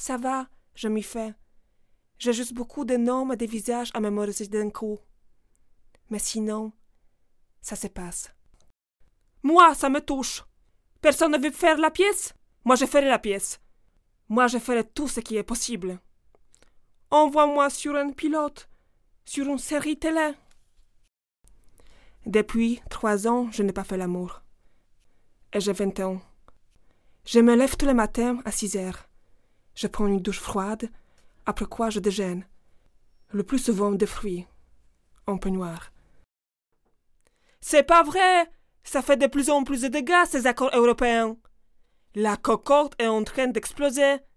Ça va, je m'y fais. J'ai juste beaucoup de noms et de visages à mémoriser d'un coup. Mais sinon, ça se passe. Moi, ça me touche. Personne ne veut faire la pièce? Moi, je ferai la pièce. Moi, je ferai tout ce qui est possible. Envoie-moi sur un pilote, sur une série télé. Depuis 3 ans, je n'ai pas fait l'amour. Et j'ai 20 ans. Je me lève tous les matins à 6 heures. Je prends une douche froide, après quoi je déjeune. Le plus souvent des fruits, en peignoir. C'est pas vrai! Ça fait de plus en plus de dégâts, ces accords européens. La cocotte est en train d'exploser.